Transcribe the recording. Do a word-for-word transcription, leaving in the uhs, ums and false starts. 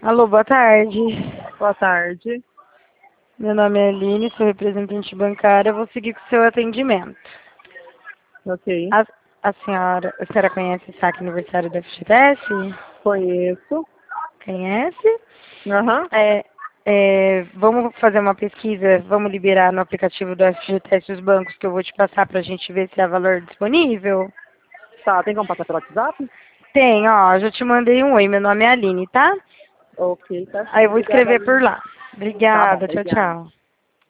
Alô, boa tarde. Boa tarde. Meu nome é Aline, sou representante bancária, vou seguir com o seu atendimento. Ok. A, a senhora, a senhora conhece o saque aniversário do F G T S? Conheço. Conhece? Aham. É, é, vamos fazer uma pesquisa, vamos liberar no aplicativo do F G T S os bancos que eu vou te passar para a gente ver se há valor disponível? Tá, tem como passar pelo WhatsApp? Tem, ó, já te mandei um oi, meu nome é Aline, tá? Ok, tá Aí eu sim. vou Obrigada, escrever por Aline. lá. Tá bom, Obrigada, tchau, obrigada. tchau.